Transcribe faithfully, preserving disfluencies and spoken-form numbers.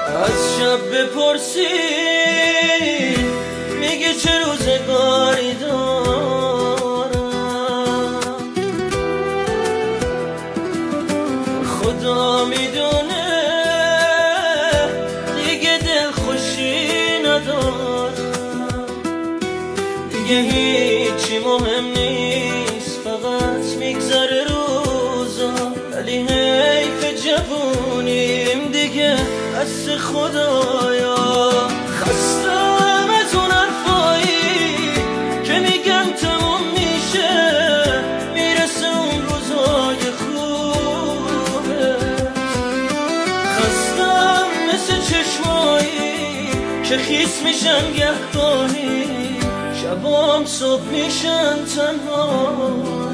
از شب بپرسی میگه چه روزگاری دارم، خدا میدونه دیگه دل خوشی ندارم، دیگه هیچی مهم نیست فقط میگذره روزا، ولی حیف جوونیم دیگه دست خدایا. خستم از اون حرفایی که میگن تموم میشه میرسه اون روزای خوبه، خستم مثل چشمایی که خیس میشن گهگاهی شبام صبح میشن تنها.